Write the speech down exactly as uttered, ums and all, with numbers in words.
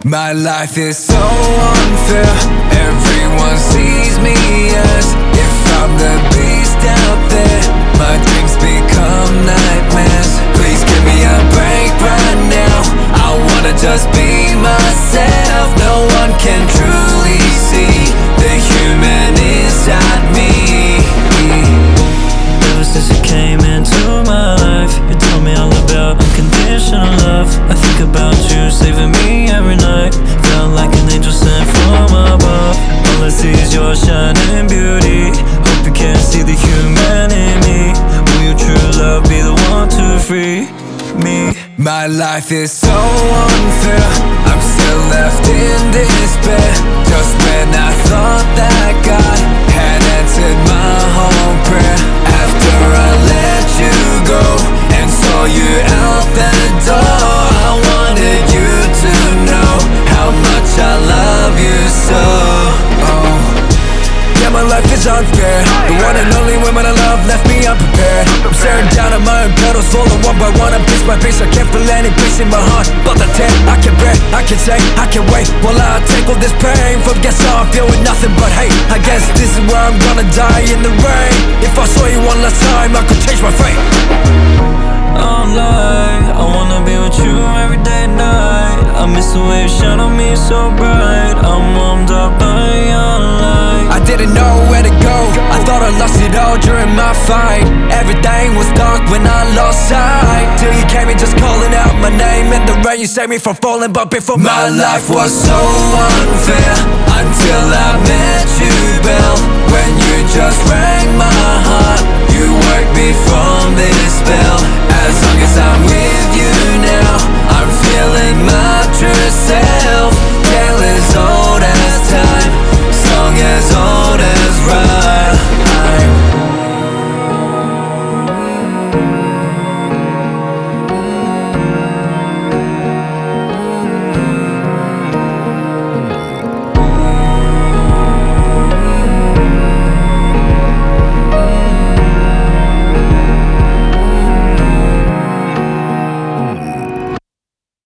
My life is so unfair. Everyone sees me as if I'm the beast out there. My dreams become nightmares. Please give me a break right now. I wanna just be myself. No one can truly see the human inside me. Ever since you came into my life, you told me all about unconditional love. I think about you saving me every night. Felt like an angel sent from above. All I see is your shining beauty. Hope you can see the human in me. Will your true love be the one to free me? My life is so unfair. I'm still left in despair. Just when I thought that God had answered my whole prayer. After I let you go and saw you out the door, I wanted you to know how much I love you so. Oh, yeah, my life is unfair. The one and only woman I love left me unprepared. I'm staring down at my own petals, falling one by one. I'm piece by piece, I can't feel any peace in my heart. But the tear, I can bear, I can say, I can wait while I take all this pain. Forget how I feel with nothing but hate. I guess this is where I'm gonna die in the rain. If I saw you one last time, I could change my fate. I'm like, I wanna be with you every day and night. I miss the way you shine on me so bright. I'm warmed up by your light. I didn't know where to go. I thought I lost it all during my fight. Everything was dark when I lost sight. Till you came in just calling out my name. In the rain you saved me from falling, but before my, my life was so unfair. Until I met you, Belle. When you just ran